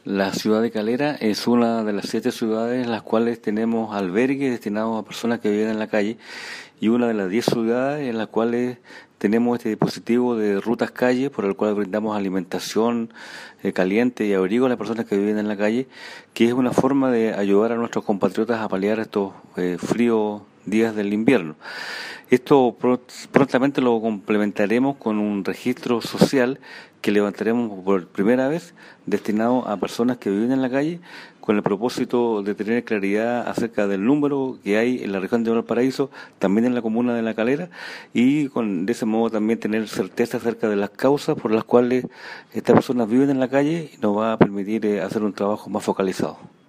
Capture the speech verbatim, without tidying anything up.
La ciudad de Calera es una de las siete ciudades en las cuales tenemos albergues destinados a personas que viven en la calle y una de las diez ciudades en las cuales tenemos este dispositivo de rutas calle por el cual brindamos alimentación eh, caliente y abrigo a las personas que viven en la calle, que es una forma de ayudar a nuestros compatriotas a paliar estos eh, fríos días del invierno. Esto prontamente lo complementaremos con un registro social que levantaremos por primera vez destinado a personas que viven en la calle con el propósito de tener claridad acerca del número que hay en la región de Valparaíso, también en la comuna de La Calera, y con de ese modo también tener certeza acerca de las causas por las cuales estas personas viven en la calle y nos va a permitir eh, hacer un trabajo más focalizado.